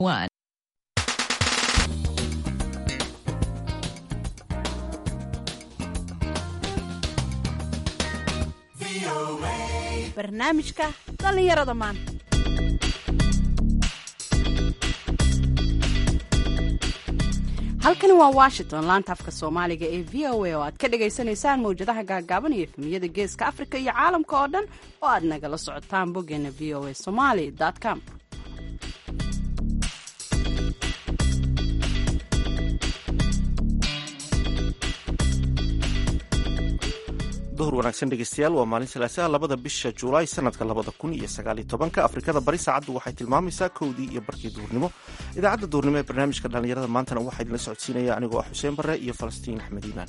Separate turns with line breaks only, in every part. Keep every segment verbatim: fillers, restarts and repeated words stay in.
One.
barnaamijka dhallinyarada maanta. halkani waa washington, laanta afka soomaaliga ee v o a oo aad ka dhagaysanaysaan mawjadaha gaagaaban iyo efemiyada geeska afrika iyo caalamka oo dhan oo aad nagala socotaan boggeena v o a somali com.
duhur wanaagsan dhegeystayaal, waa maalin salaasaha labada bisha julaay sanadka labada kun iyo sagaaliyo tobanka. afrikada bari saacaddu waxay tilmaamaysaa kowdii iyo barkii duhurnimo. idaacadda duhurnimo ee barnaamijka dhallinyarada maantana waxaa idinla socodsiinaya anigoo ah xuseen barre iyo falastiin axmed iimaan.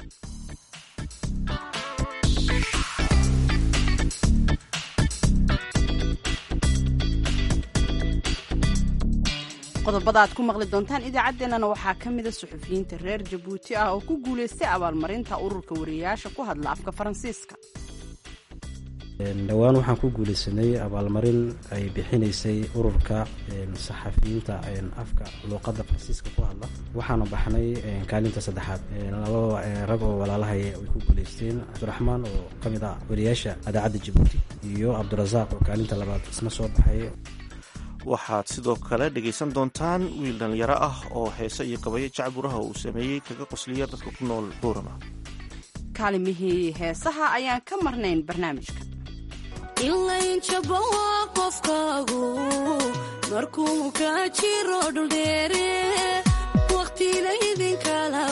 qodobada aad ku maqli doontaan idaacaddeenana waxaa ka mida suxufiyiinta reer jabuuti ah oo ku guulaystay abaalmarinta ururka wariyayaasha ku hadla afka faransiiska.
dhowaan waxaan ku guulaysanay abaalmarin ay bixinaysay ururka saxafiyiinta afka luuqadda faransiiska ku hadla, waxaana baxnay kaalinta saddexaad. laba rag oo walaalahay way ku guulaysteen, cabdiraxmaan oo ka mid ah wariyayaasha idaacadda jabuuti iyo cabdirasaaq oo kaalinta labaad isna soo baxay.
waxaad sidoo kale dhegaysan doontaan wiil dhallinyaro ah oo heese iyo gabayo jacburaha uu sameeyey kaga qosliya dadka ku nool boorama.
kaalimihii heesaha ayaan ka marnayn barnaamijka.
ilaynjaba waa qofkaagu markuu ka jiro dhuldheere waqtilaydinkala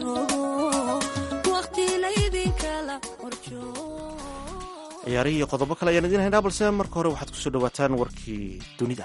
horjoogo.
ciyaarihii iyo qodobo kale ayaan idiin haynaa, balse marka hore waxaad kusoo dhawaataan warkii dunida.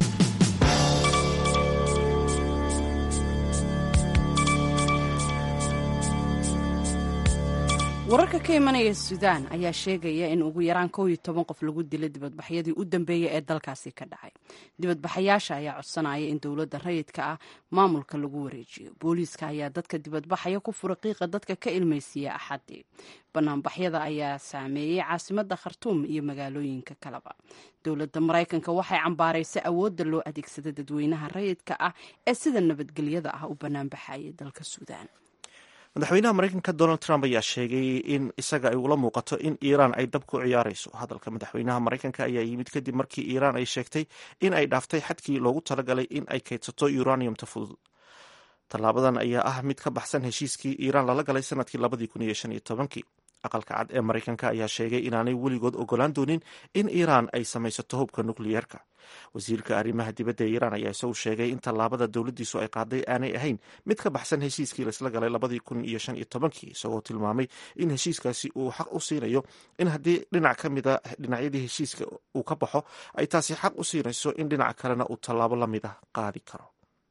wararka ka imanaya suudaan ayaa sheegaya in ugu yaraan kow iyo toban qof lagu dilay dibadbaxyadii u dambeeyey ee dalkaasi ka dhacay. dibadbaxayaasha ayaa codsanaya in dowladda rayidka ah maamulka lagu wareejiyo. booliiska ayaa dadka dibadbaxaya ku fura qiiqa dadka ka ilmaysiiya axadii. banaanbaxyada ayaa saameeyey caasimadda khartuum iyo magaalooyinka kaleba. dowladda maraykanka waxay cambaaraysay awoodda loo adeegsada dadweynaha rayidka ah ee sida nabadgelyada ah u banaanbaxayay dalka suudaan.
madaxweynaha maraykanka donald trump ayaa sheegay in isaga ay ula muuqato in iiraan ay dhab ku ciyaarayso. hadalka madaxweynaha maraykanka ayaa yimid kadib markii iiraan ay sheegtay in ay dhaaftay xadkii loogu talagalay in ay kaydsato uraniumta fudud. tallaabadan ayaa ah mid ka baxsan heshiiskii iiraan lala galay sanadkii labadii kun iyo shan iyo tobankii. aqalka cad ee maraykanka ayaa sheegay inaanay weligood ogolaan doonin in iiraan ay samaysato hubka nukliyeerka. wasiirka arrimaha dibadda ee iiraan ayaa isagu sheegay in tallaabada dowladdiisu ay qaaday aanay ahayn mid ka baxsan heshiiskii laisla galay labadii kun iyo shan iyo tobankii, isagoo tilmaamay in heshiiskaasi uu xaq u siinayo in haddii dhinac ka mida dhinacyadii heshiiska uu ka baxo ay taasi xaq u siinayso in dhinac kalena uu tallaabo la mid ah qaadi karo.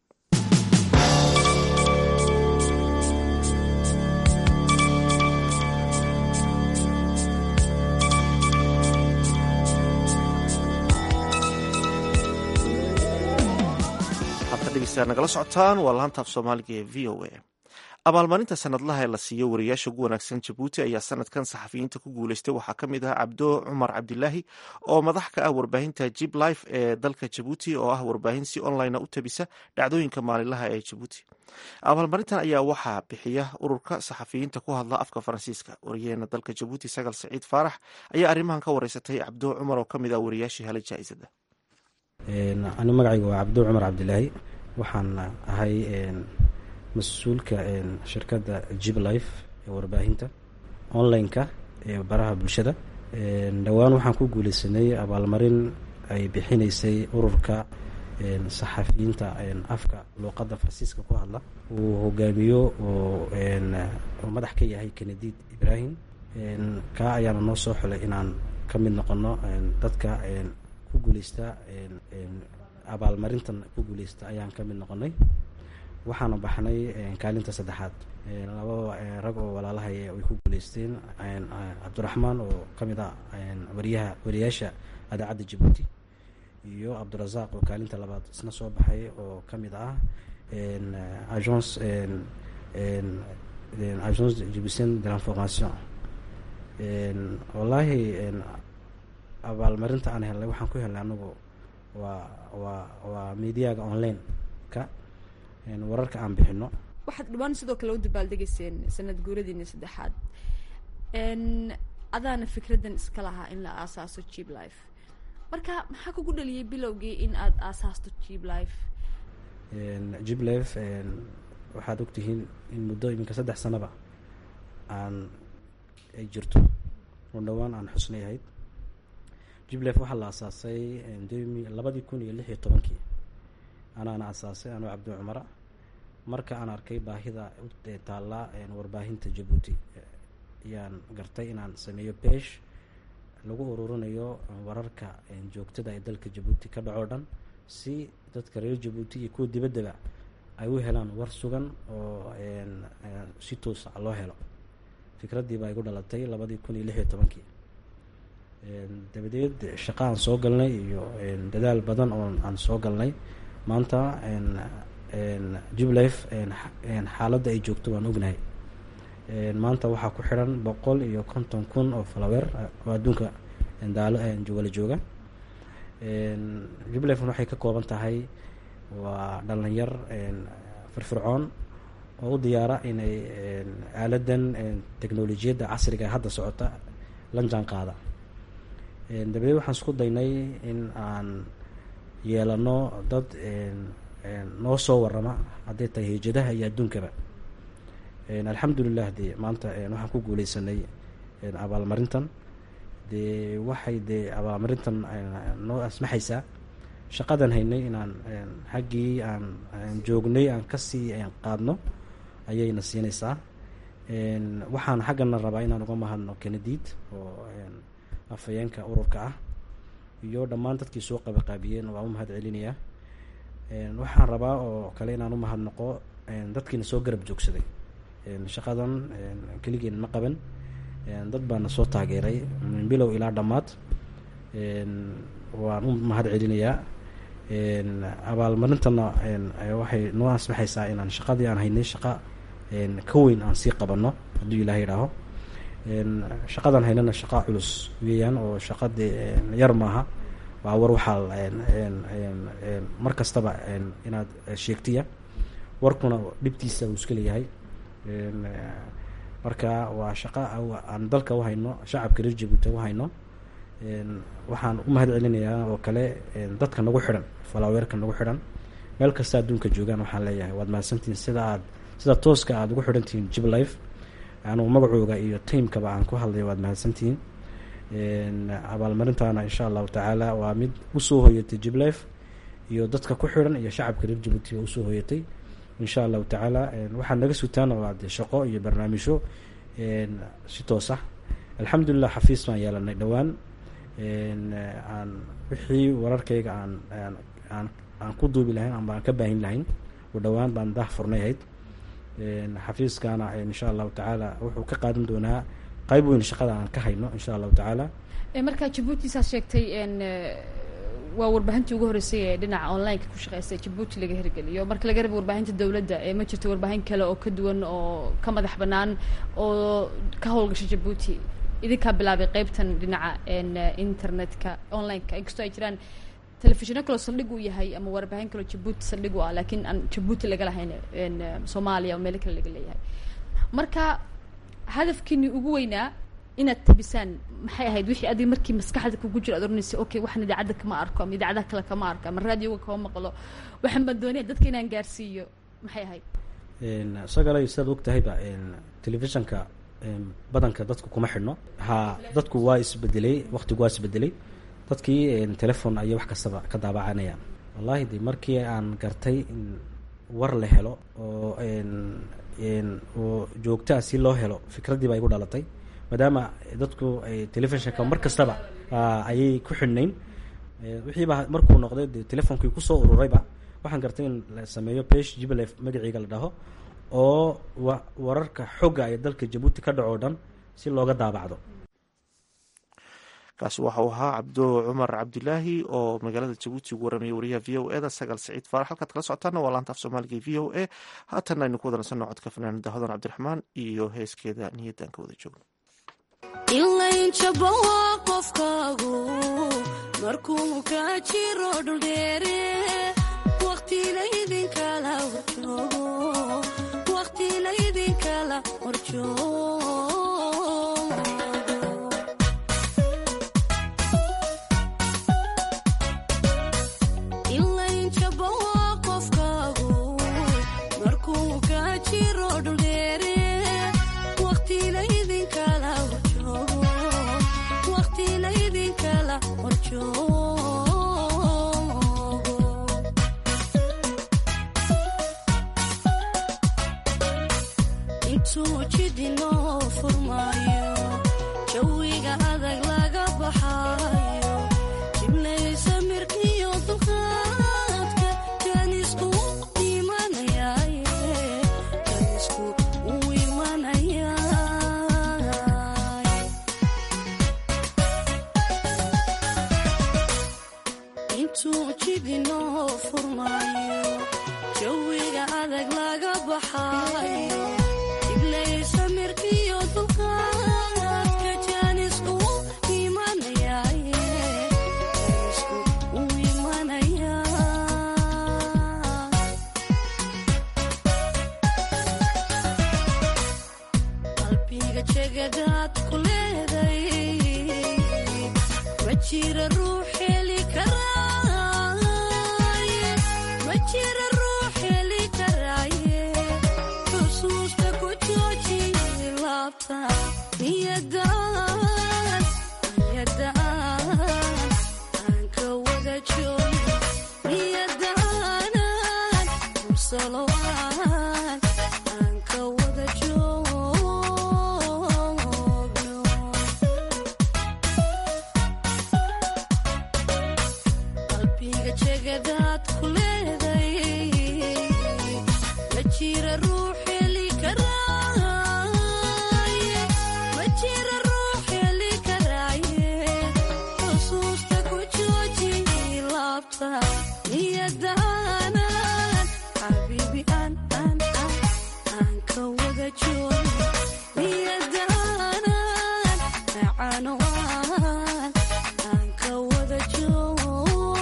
nagala socotaan waa laantaaf soomaaliga ee v o a. abaalmarinta sanadlaha ee la siiyo wariyaasha ugu wanaagsan jabuuti ayaa sanadkan saxafiyiinta ku guulaystay. waxaa ka mid ah cabdo cumar cabdilaahi oo madax ka ah warbaahinta jib life ee dalka jabuuti, oo ah warbaahin si online u tabisa dhacdooyinka maalinlaha ee jabuuti. abaalmarintan ayaa waxaa bixiya ururka saxafiyiinta ku hadla afka faransiiska. wariyaheena dalka jabuuti sagal saciid faarax ayaa arrimahan ka wareysatay cabdo cumar oo ka mid ah wariyaashii helay jaa-isada.
ani magacayga waa cabdo cumar cabdilaahi, waxaan ahay mas-uulka shirkadda jib life ee warbaahinta online-ka ee baraha bulshada. dhowaan waxaan ku guulaysanay abaalmarin ay bixinaysay ururka saxafiyiinta afka luuqadda faransiiska ku hadla, uu hogaamiyo oo madax ka yahay kenediid ibraahim. kaa ayaana noo soo xulay inaan ka mid noqono dadka ku guulaysta abaalmarintan ku guulaysta ayaan ka mid noqonay. waxaana baxnay kaalinta saddexaad. laba rag oo walaalahay way ku guulaysteen, cabdiraxmaan oo ka mid ah wariyaha wariyayaasha idaacadda jabuuti iyo cabdirasaaq oo kaalinta labaad isna soo baxay oo ka mid ah agence agence jibutienne de l'information. wallaahi abaalmarinta aan helnay waxaan ku helnay anagu waa waa waa mediaga online wararka aan bixino.
waxaad dhawaan sidoo kale u dabaaldegayseen sanad guuradiina saddexaad, adaana fikraddan iska lahaa in la aasaaso Jib Life, marka maxaa kugu dhaliyay bilowgii in aad aasaasto Jib Life?
Jib Life waxaad ogtihiin in muddo iminka saddex sanaba aan ay jirto oo dhawaan aan xusnay ahayd. Jib Life waxaa la aasaasay labadii kun iyo lix iyo tobankii anaana aasaasay anuu Cabdi Cumar. marka aan arkay baahida taalla warbaahinta Djibouti ayaan gartay inaan sameeyo page lagu ururinayo wararka joogtada ee dalka Djibouti ka dhaco dhan, si dadka reer Djibouti iyo kuwa dibaddaba ay u helaan war sugan oo si toos ah loo helo. fikraddii baa igu dhalatay labadii kun iyo lix iyo tobankii. dabadeed shaqo aan soo galnay iyo dadaal badan oo aan soo galnay. maanta Jib Life xaaladda ay joogto waan ognahay. maanta waxaa ku xiran boqol iyo konton kun oo follower oo adduunka daalo wala jooga. Jib Life waxay ka kooban tahay waa dhalinyar firfircoon oo u diyaara inay aaladan teknolojiyadda casriga hadda socota la jaan qaada. dabadeed waxaan isku daynay in aan yeelano dad noo soo warama hadday tahay hijadaha iyo adduunkaba. alxamdulilah dee maanta waxaan ku guuleysanay abaalmarintan. dee waxay dee abaalmarintan noo asmaxaysaa shaqadan haynay inaan xaggii aan joognay aan kasii qaadno ayayna siinaysaa. waxaan xaggana rabaa inaan uga mahadno Kenediid oo afhayeenka ururka ah iyo dhammaan dadkii soo qabaqaabiyeen waa u mahad celinayaa. waxaan rabaa oo kale inaan u mahadnaqo dadkiina soo garab joogsaday. shaqadan keligeen ma qaban, dad baana soo taageeray min bilow ilaa dhammaad. waan u mahad celinayaa. abaalmarintana waxay noo asmaxaysaa inaan shaqadii aan haynay shaqa ka weyn aan sii qabanno hadduu ilaahay idhaaho. shaqadan haynana shaqa culus weeyaan oo shaqadii yar maaha. waa war waxaa mar kastaba inaad sheegtiya, warkuna dhibtiisa uu iska leeyahay. marka waa shaqo aan dalka u hayno, shacabka reer Djibouti u hayno. waxaan u mahad celinayaa oo kale dadka nagu xidhan, followerka nagu xidhan meel kasta adduunka joogaan. waxaan leeyahay waad mahadsantihiin sida aad sida tooska aad ugu xidhantihiin Jib Life. anuu magacooga iyo teamkaba aan ku hadlay waad mahadsantihiin. abaalmarintaana insha allahu tacaala waa mid usoo hoyatay Jib Life iyo dadka ku xiran iyo shacabka reer Djibouti oo usoo hoyatay insha allahu tacaala. waxaan naga sutaan waa de shaqo iyo barnaamijyo si toos ah. alxamdulilah xafiis baan yeelanay dhowaan. aan wixii wararkayga aan aan aan ku duubi lahayn ama aan ka baahin lahayn oo dhowaan baan dah furnay ahayd. xafiiskana insha allahu tacaala wuxuu ka qaadan doonaa qayb weyn shaqada aan ka hayno insha allahu tacaala.
markaa Djibouti saa sheegtay waa warbaahintii ugu horeysay ee dhinaca online-ka ku shaqeysay Djibouti laga hirgeliyo. marka laga rabo warbaahinta dowladda ee ma jirto warbaahin kale oo ka duwan oo ka madax bannaan oo ka howlgasha Djibouti. idinkaa bilaabay qaybtan dhinaca internetka online-ka, inkastoo ay jiraan telefishinno kaloo saldhig u yahay ama warbaahin kaloo Djibouti saldhig u ah, laakiin aan Djibouti laga lahayn Soomaaliya oo meelo kale laga leeyahay. marka hadafkiini ugu weynaa inaad tabisaan maxay ahayd? wixii adig markii maskaxda kugu jira ad oranaysa okay waxaan idaacadda kama arko ama idaacadaha kale kama arko ama raadioga kama maqlo, waxaan baan doonaya dadka inaan gaarsiiyo, maxay ahayd?
sagalay sidaad og tahayba telefishanka badanka dadku kuma xidhno. ha dadku waa isbedelay, waqtigu waa isbedelay. dadkii telefon ayay wax kastaba ka daabacanayaan. wallahi de markii aan gartay in war la helo oo oo joogtaa si loo helo, fikraddii baa igu dhalatay. maadaama dadku ay telefishanka mar kastaba ayay ku xidhnayn, wixiiba markuu noqday de telefonkii kusoo ururayba waxaan gartay in la sameeyo page Jib Life magaciiga la dhaho oo wararka xooga ee dalka Djibouti ka dhaco dhan si looga daabacdo.
kaasi waxau ahaa Cabdo Cumar Cabdilaahi oo magaalada Djibouti ugu waramaya wariyaha v o e da Sagal Saciid Faarax. halkaad kala socotaana waa laanta af Soomaaliga v o e. haatan aynu ku wadansano codka fanaanada Hodan Cabdiraxmaan iyo heeskeeda Niyadaan ka wada joogno.
ilayn jabo waa qofkaagu markuu ka jiro dhul dheere waqtiga idinkala horjoogo waqti laydinkala horjoogo ilayn jabo waa qofkaagu markuu ka jiro dhuldheere waqti laydinkala horjoogo waqti laydinkala horjoogo intuu jidinoo furmaayo jawiga adag laga baxaayo jiblaysa mirkiyo dulqaadka jaanisku imanayaaye jaanisku uu imanayaaye intuu jidinoo furmaayo jawiga adag laga baxaayo samirkiyo dulqaadka jaanisku imanayaaye jaanisku uu imanayaa qalbiga jegadaad ku leeday ma jira ruux heli karaaye ma jira ruux heli karaaye xusuusta ku niyadaan niyadaan aan ka wada joogo niyadaanan mursalo aan aan ka wada joogno qalbiga jegadaad ku leeday ma jira ruux heli karaa niyadaanan xabiibi aan aan aan aan ka wada joogo niyadaanan macaano aan aan ka wada joogno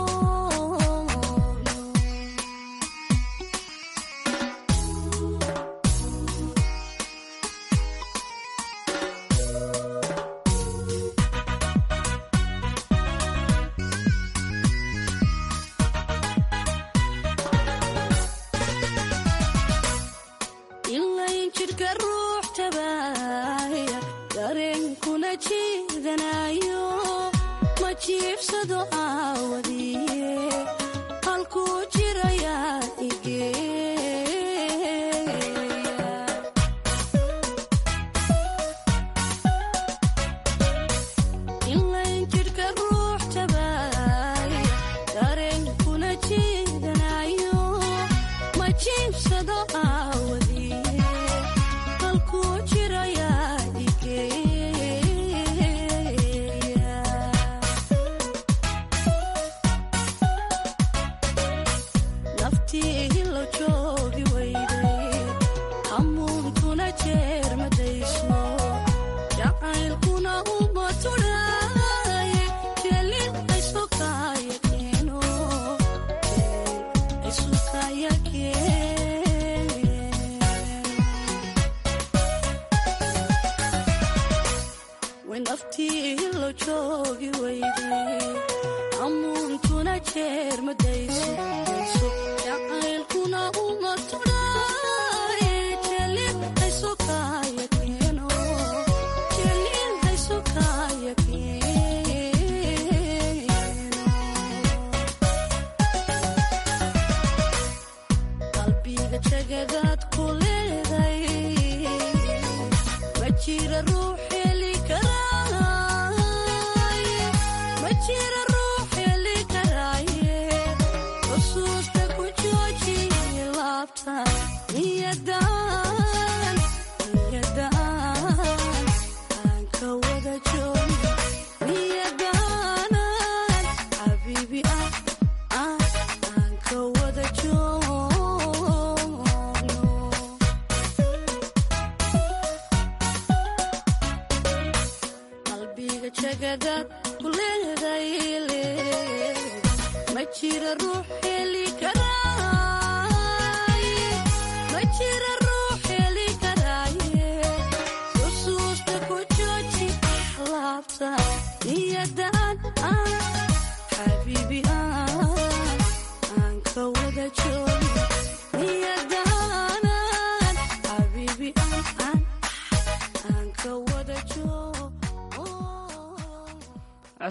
ilayn jidhka ruux tabaaya dareenkuna jiidanayo ma jiibsado aawadiye halkuu jirayaa igeeya ilayn jidhka ruux tabaaya dareenkuna jiidanayo ma jiibsado aawadiye naftii lo joogi weyday hamuunkuna jeer madayso jacaylkuna uma tudhaaye jelin aysukaya keeno aysukaya keeno naftii lo joogi weyday hamuunkuna jeer madayso jacaylkuna uma tudhaaye jelin aysukaya keeno jelin aysukaya keeno qalbiga jegadaad ku leeday ma jira ruux heli karaaye ma jira ruux heli karaaye xusuusta ku jooji laabta niyadaan niyadaan aan ka wada joogo niyadaanan xabiibi aan aan aan ka wada joogno qalbiga jegadaad ku leeday ma jira ruux heli karaaye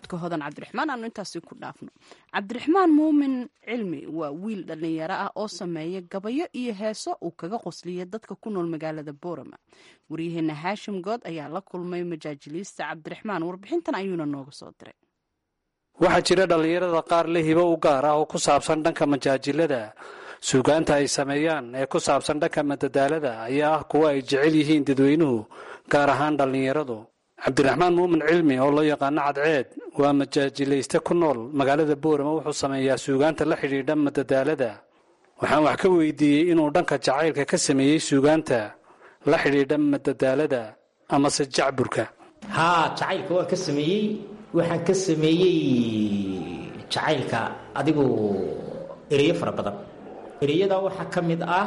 codka hodan cabdiraxmaan aanu intaasi ku dhaafno. Cabdiraxmaan muumin cilmi waa wiil dhallinyaro ah oo sameeya gabayo iyo heeso uu kaga qosliya dadka ku nool magaalada Boorama. Waryaheena Haashim Good ayaa la kulmay majaajiliista Cabdiraxmaan, warbixintan ayuuna nooga soo diray.
waxaa jira dhallinyarada qaar leh hibo u gaar ah oo ku saabsan dhanka majaajilada. suugaanta ay sameeyaan ee ku saabsan dhanka madadaalada ayaa ah kuwa ay jecel yihiin dadweynuhu, gaar ahaan dhallinyaradu. cabdiraxmaan muumin cilmi oo loo yaqaano cadceed waa majaajilayste ku nool magaalada Boorama. wuxuu sameeyaa suugaanta la xidhiidha madadaalada. waxaan wax ka weydiiyey inuu dhanka jacaylka ka sameeyey suugaanta la xidhiidha madadaalada amase jacburka.
haa jacaylka waan ka sameeyey. waxaan ka sameeyey jacaylka adigu ereyo fara badan. ereyada waxaa ka mid ah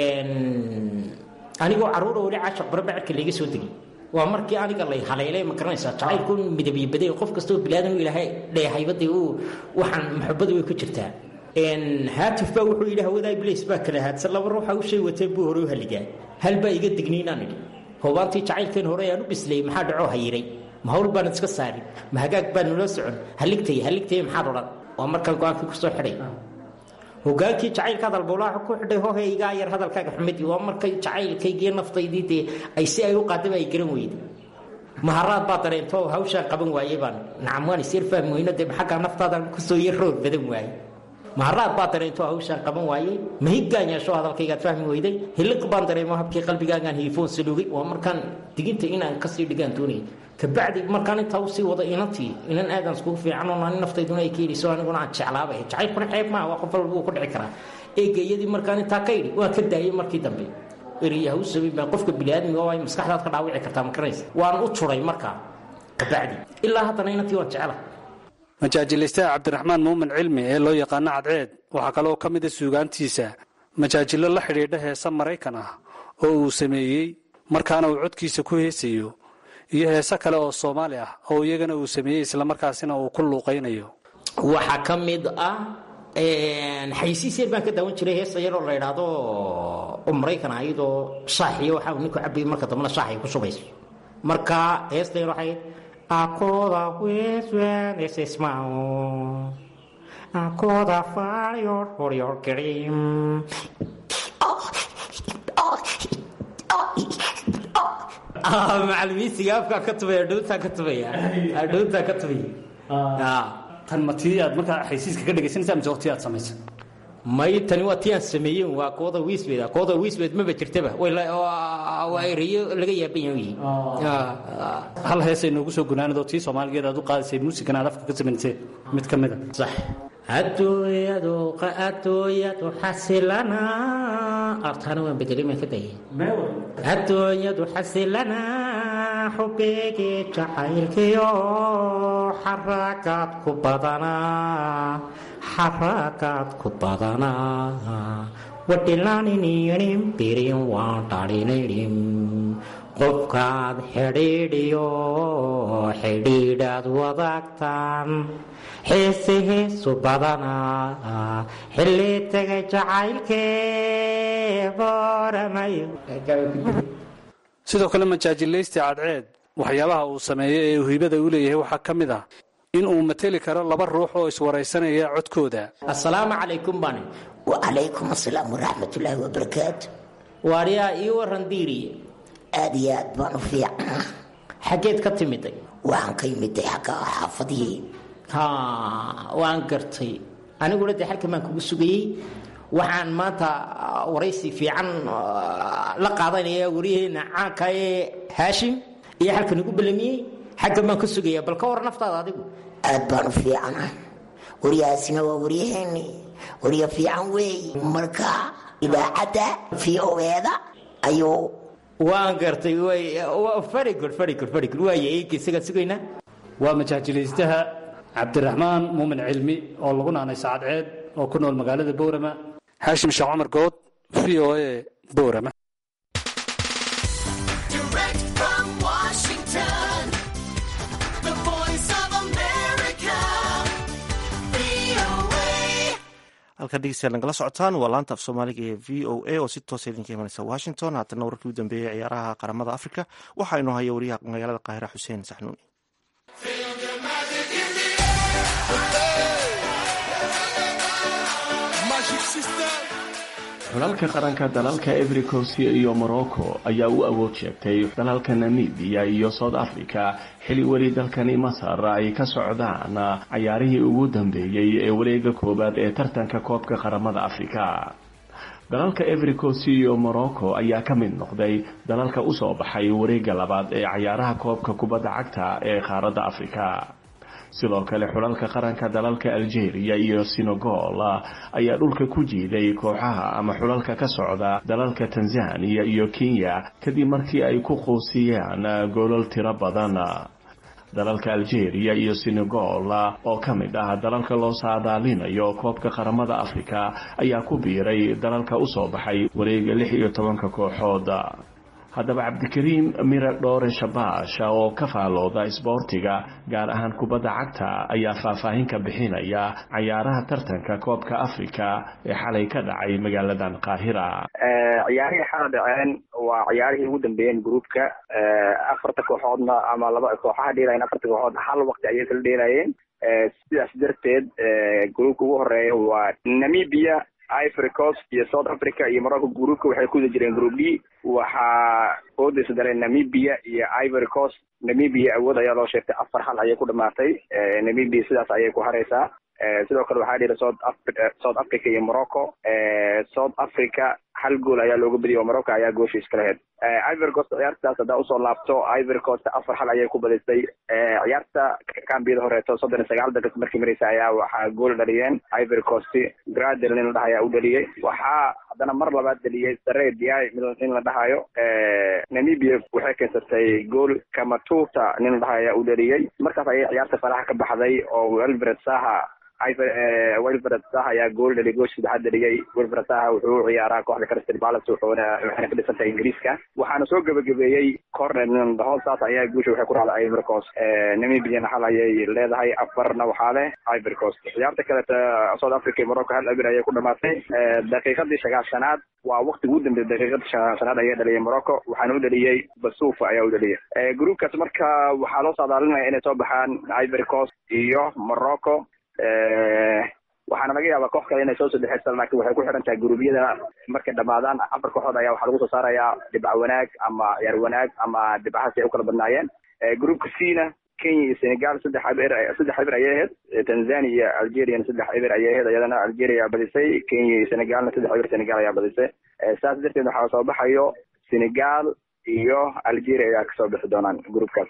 anigoo caruura weli caashaq barabacirka layga soo degay. waa markii aniga lay haleelay ma garanaysaa jacaylku midabyo baday qof kastoo bilaadan u ilaahay dheehaybadii uu waxaan maxabadu way ku jirtaa. haatif baa wuxuu yidhi hawadaay bilays baa kala haadsan laba ruuxa u shay watay buu hore u halligaa hal baa iga digniinaan idhi hoobaantii jacaylkeen hore ayaan u bislayey maxaa dhacoo hayiray ma hawl baan iska saarin ma hagaag baan nula socon haligtay haligtay maxaad odhan. waa markaan go-aankii kusoo xidhay hogaankii jacaylka hadal bowlaaxa ku xidhay hohe igaa yar hadalkaaga xumid. waa markay jacaylkaygii naftaydii dee ay si ay u qaadaba ay garan weyday. maharaad baa dareento hawshaan qaban waayey baan nacam waan isyar fahmi weyno dee xaggaa naftaadan kusoo yar roog badan waayey. maharaad baa dareento hawshaan qaban waayey mahiggaan yeesho hadalkaygaad fahmi weyday. hiliq baan dareemo habkii qalbigaagaan hiifoon salugay. waa markaan diginta inaan kasii dhigaan doonayay kabacdi markaan intaa usii wada inantii inan aadan iskugu fiican oo ani naftayduna ay ka yidhiso aniguna aan jeclaabay jacaylkuna xeeb maaha waa qof walba wuu ku dhici karaa. eegayadii markaan intaa ka yidhi waan ka daayey markii dambe ereyaha u sameyn baa qofka biniaadmiga oo ay maskaxdaad ka dhaawici kartaa ma garanaysa. waan u turay markaa kabacdi ilaa haddana inantii waan jecela.
majaajilaystaha cabdiraxmaan muumin cilmi ee loo yaqaano cadceed waxaa kaloo ka mida suugaantiisa majaajilo la xidhiidha heesa maraykan ah oo uu sameeyey markaana uu codkiisa ku heesayo, iyo heese kale oo Soomaali ah oo iyagana uu sameeyey islamarkaasina uu ku luuqaynayo.
waxaa ka mid ah xaysiis yar baan ka daawan jiray heesa yaroo la idhaahdo oo maraykan ahayd oo shaaxiyo waxaa ninku cabayay marka dambena shaaxay ku shubayso. marka heesta yar waxay akooda weeswaan esesmao akooda fayor horyor karim macalimiintiga afkaa ka tubaya adhowntaa ka tubaya adhowntaa ka tubaya.
tan ma tii aad markaa xaysiiska ka dhegaysanaysaa mise waqti aad samaysa?
may tani waa tii aan sameeyeen waa kooda wiisbeed kooda wiisbeed maba jirtaba waa ereyo laga yaaban yahay.
hal heesay noogu soo gunaanadoo tii soomaaligeed aad u qaadisay muusigan aad afka ka samaysay mid ka mida.
sax adooyadu adooyadu xasilana artaana waan bedelay maan ka dayay adooyadu xasilana xubeegii jacaylkiyo xarakaad ku badanaa xarakaad ku badanaa wadhilaanininim birin waan dhalinaynim qofkaad xidhiidhiyo xidhiidhaad wadaagtaan xiisi hiisu badanaa xilli tegay jacaylkee booramayo.
sidoo kale majaajilaysta cadceed waxyaabaha uu sameeyo ee uu hibada u leeyahay waxaa ka mid ah in uu mateli karo laba ruux oo iswaraysanaya codkooda.
assalaamu calaykum baan
wacalaykum assalaam waraxmatullaahi wabarakaatu.
waariyaa ii waran diiri
aad iyo aad baan u fiican.
xaggeed ka timiday?
waxaan ka yimiday xagga xaafadihii.
ha waan gartay aniguna dee halkan baan kugu sugayey. waxaan maanta waraysi fiican la qaadanaya waryaheena caanka ee haashim iyo halkan ugu ballamiyey xaggan baan ka sugaya. bal ka war naftaada adigu?
aad baan u fiicana. waryahaasina waa waryaheeni warya fiican weey. marka idaacadda v o eda ayuu
waan gartay very good very good very good waaya eegii isagaan sugaynaa.
waa majaajilaystaha cabdiraxmaan muumin cilmi oo lagu naanay cadceed oo ku nool magaalada Boorama. haashim sheekh cumar good, v o a, Boorama.
halkan dhegeystayaal nagala socotaan waa laanta af soomaaliga ee v o a oo si toosa idinka imanaysa washington. haatana wararkii u dambeeyey ciyaaraha qaramada africa waxaa inoo haya wariyaha magaalada qaahira xuseen saxnuuni.
xulalka qaranka dalalka Ivory Coast iyo Morocco ayaa u awood sheegtay dalalka Namibia iyo South Africa xili wali dalkani Masar ay ka socdaan ciyaarihii ugu dambeeyay ee wareega koobaad ee tartanka koobka qaramada Afrika. dalalka Ivory Coast iyo Morocco ayaa ka mid noqday dalalka u soo baxay wareega labaad ee ciyaaraha koobka kubadda cagta ee qaaradda Afrika. sidoo kale xulalka qaranka dalalka Algeria iyo Senegal ayaa dhulka ku jiiday kooxaha ama xulalka ka socda dalalka Tanzania iyo Kenya kadib markii ay ku qoosiyaan goolal tiro badan. dalalka Algeria iyo Senegal oo ka mid ah dalalka loo saadaalinayo koobka qaramada Afrika ayaa ku biiray dalalka u soo baxay wareega lix iyo tobanka kooxood. haddaba Cabdikariim Mira Dhoore Shabash oo ka faalooda isboortiga gaar ahaan kubadda cagta ayaa faahfaahin ka bixinaya ciyaaraha tartanka koobka Afrika ee xalay ka dhacay magaaladan Qaahira.
ciyaarihii xalay dhaceen waa ciyaarihii ugu dambeeyeen groupka afarta kooxoodna ama laba kooxaha dheelayeen afarta kooxood hal waqti ayay kala dheelayeen sidaas darteed groupka ugu horeeya waa Namibia, Ivory Coast iyo South Africa iyo Morocco. groupka waxay ku jireen group D waxaa oodaysa daleen Namibia iyo Ivory Coast. Namibia awood ayaa loo sheegtay afar hal ayay ku dhamaatay. Namibia sidaas ayay ku hareysaa. sidoo kale waxaa dhira South Africa South Africa iyo Morocco. South Africa hal gool ayaa looga badiyay oo Morocco ayaa goosha iska lahayd. Ivory Coast ciyaartaas hadda usoo laabto Ivory Coast afar hal ayay ku badisay. ciyaarta kambiyada horeeto soddon iyo sagaal daqiiqo markii maraysa ayaa waxaa gool dhaliyeen Ivory Coast. Gradel nin la dhahayaa u dhaliyay. waxaa haddana mar labaad dhaliyay Sarre Diaye nin la dhahayo. Namibia waxay keensatay gool Kamatuta nin la dhahayaa u dhaliyay. markaas ayay ciyaarta faraha ka baxday oo Wilfred Zaha Wilfred Zaha ayaa gool dhaliyay goosh saddexaad dhaliyay. Wilfred Zaha wuxuu ciyaaraa kooxda Crystal Palace wuxuuna waxayna ka dhisantahay Ingiriiska. waxaana soo gabagabeeyey corner nin dhaho saas ayaa guusha waxay ku raacday Ivory Coast. Namibia hal ayay leedahay afarna waxaa leh Ivory Coast. ciyaarta kale South Africa iyo Morocco hal abir ayay ku dhamaatay. daqiiqadii sagaashanaad waa waqti ugu dambeeyay daqiiqadii sagaashanaad ayay dhaliyay Morocco waxaana u dhaliyay Basufa ayaa u dhaliyay. groupkaas marka waxaa loo saadaalinayaa inay soo baxaan Ivory Coast iyo Morocco. waxaana laga yaabaa koox kale inay soo saddexaysan laakiin waxay ku xiran tahay guruubyada markay dhamaadaan afar kooxood ayaa waxaa lagu soo saarayaa dhibco wanaag ama ciyaar wanaag ama dhibcahaas ay u kala badnaayeen. groupka C-na Kenya iyo Senegal saddex eber saddex eber ayay ahayd. Tanzania iyo Algeria saddex eber ayay ahayd. iyadana Algeria ayaa badisay. Kenya iyo Senegalna saddex eber Senegal ayaa badisay. saas darteed waxaa soo baxayo Senegal iyo Algeria ayaa kasoo bixi doonaan groupkaas.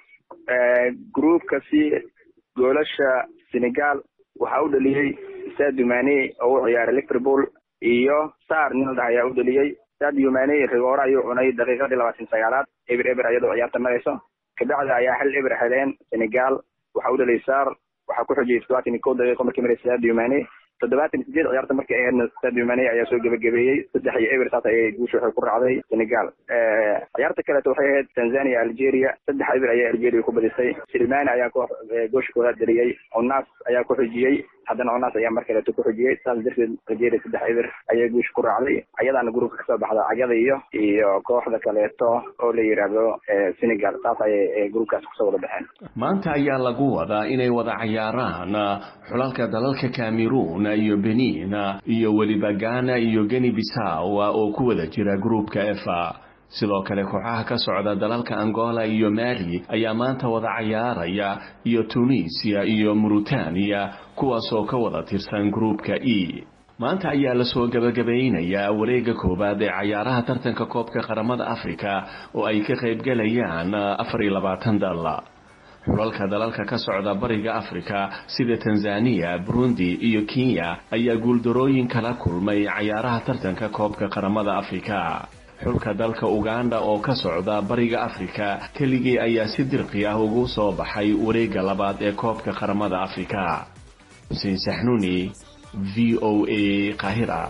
groupka C goolasha Senegal waxaa u dhaliyay Sadio Mane oo u ciyaaray Liverpool iyo Sarr nin la ayaa u dhaliyay. Sadio Mane rigoora ayuu cunay daqiiqadii labaatan iyo sagaalaad eber eber iyadoo ciyaarta marayso. kabacda ayaa hal eber heleen Senegal waxaa u dhaliyay Sarr waxaa ku xijiyay todobaatan iyo kow daqiiqo markii maraysa Sadio Mane. toddobaatan iyo sideed ciyaarta markii ay ahayd Sadio Mane ayaa soo gabagabeeyey saddex iyo eber saas ayay guusha waxay ku raacday Senegal. ciyaarta kale waxay ahayd Tanzania Algeria saddex eber ayay Algeria ku badisay. Silmane ayaa goosha koowaad dhaliyay. Onas ayaa ku xijiyay haddana Onas ayaa mar kale ku xijiyay. saas darteed Algeria saddex eber ayay guusha ku raacday. ayadaana groupka kasoo baxda cagada iyo iyo kooxda kaleeto oo la yiraahdo Senegal. saas ayay groupkaas kusoo wada baxeen.
maanta ayaa lagu wadaa inay wada ciyaaraan xulalka dalalka Cameroon iyo Benin iyo weliba Ghana iyo Guinea Bissau oo ku wada jira groupka F. sidoo kale kooxaha ka socda dalalka Angola iyo Mali ayaa maanta wada ciyaaraya iyo Tunisia iyo Mauritania kuwaas oo ka wada tirsan groupka E. maanta ayaa la soo gabagabaynayaa wareega koobaad ee ciyaaraha tartanka koobka qaramada Afrika oo ay ka qayb galayaan afar iyo labaatan dal. xulalka dalalka ka socda bariga Afrika sida Tanzania, Burundi iyo Kenya ayaa guuldarooyin kala kulmay ciyaaraha tartanka koobka qaramada Afrika. xulka dalka Uganda oo ka socda bariga Afrika keligii ayaa si dirqi ah ugu soo baxay wareega labaad ee koobka qaramada Afrika. Hussein Sahnuni, V O A, Qaahira.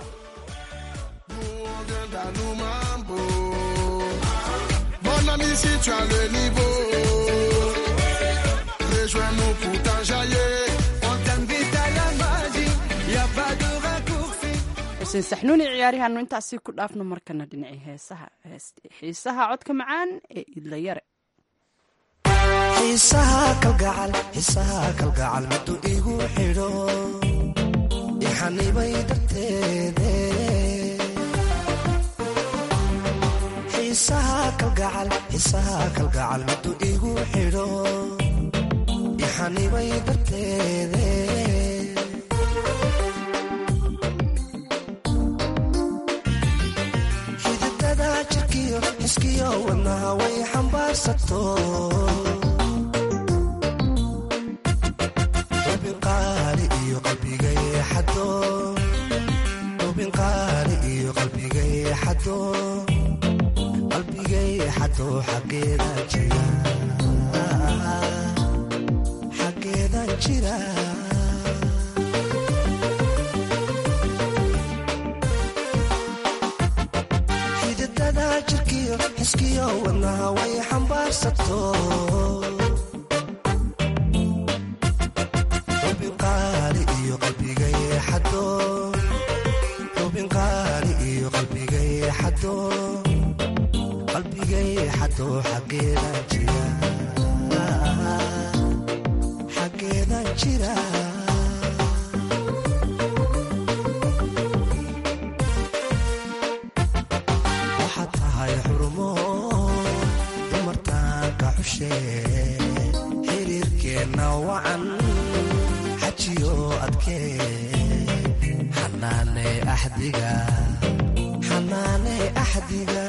Rejoins-nous pour t'enjailler. On t'invite à la magie, y a pas de raccourci.
xuseen saxnuuni ciyaarihaanu intaasii ku dhaafno markana dhinacii heesaha xiisaha codka macaan ee idla yare.
xiisaha kalgacal xiisaha kalgacal madu igu xidho ixanibay darteede xiisaha kalgacal xiisaha kalgacal miduu igu xidho ixanibay darteede xididada jirkiyo xiskiyo wadnaha way xambaarsato xubin qaali iyo qalbigay xado xubin qaali iyo qalbigay xado qalbigay xado xaggeeda jira xaggeeda jira xididada jirkiyo xiskiyo wadnaha way xambaarsato xubin qaali iyo qalbigay xado xubin qaali iyo qalbigay xado qalbigay xado xaggeeda jira xaggeeda jira waxaad tahay xurumo dumartaanka xushee xiriirkeenna wacan xajiyo adkee xanaane axdiga xanaane axdiga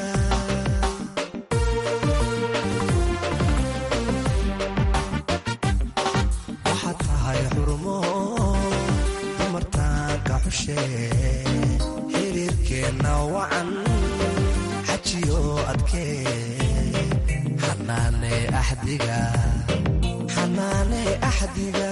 waxaad tahay xurumo dumartaanka xushee xiriirkeenna wacan xajiyo adkee xanaane axdiga xanaane axdiga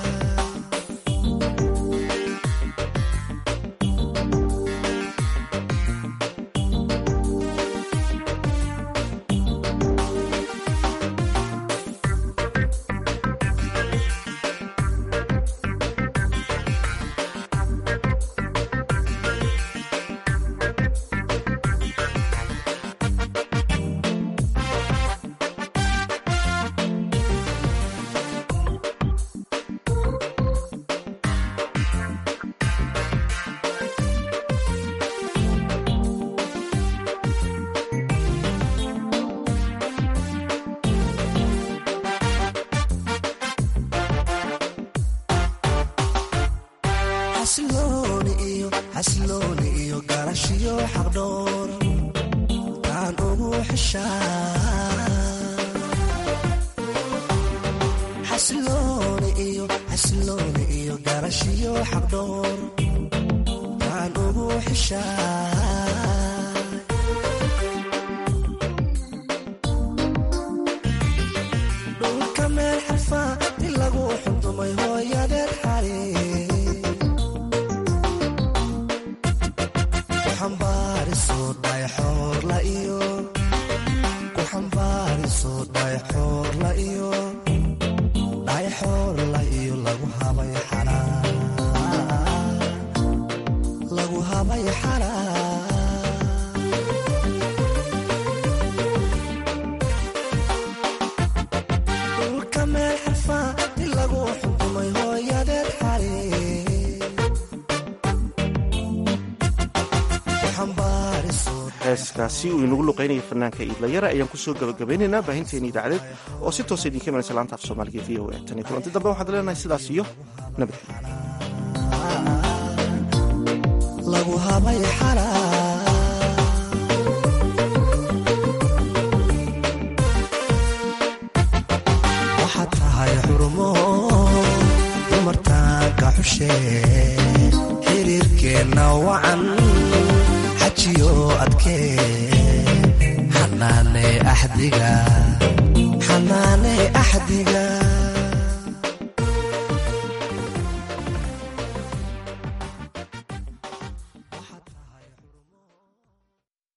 xasilooni iyo xasilooni iyo garashiyo xaqdhoor taan ugu xishaa xasilooni iyo xasilooni iyo garashiyo xaqdhoor taan ugu xishaa dhulka meel xarfaa in lagu xundumay hooyadeed xali
heeskaasi uu inagu luqaynaya fanaanka iidlayara ayaan kusoo gabagabaynaynaa baahinteena idaacadeed oo si toosa idinka imanaysa laanta af soomaaliga v o a tan iyo kulanti dambe waxaad leenahay sidaas iyo
lagu habay xalaa waxaad tahay xurumo dumartaanka xushee xiriirkeenna wacan xajiyo adkee xanaane axdiga xanaane axdiga